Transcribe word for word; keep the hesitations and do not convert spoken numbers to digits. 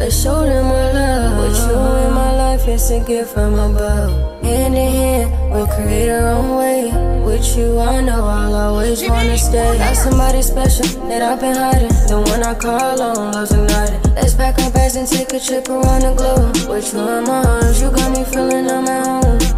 let's show them our love. With you in my life, it's a gift from above. Hand in hand, we'll create our own way. With you, I know I'll always wanna stay. Got somebody special that I've been hiding, the one I call on, love's ignited. Let's pack our bags and take a trip around the globe. With you in my arms, you got me feeling on my own.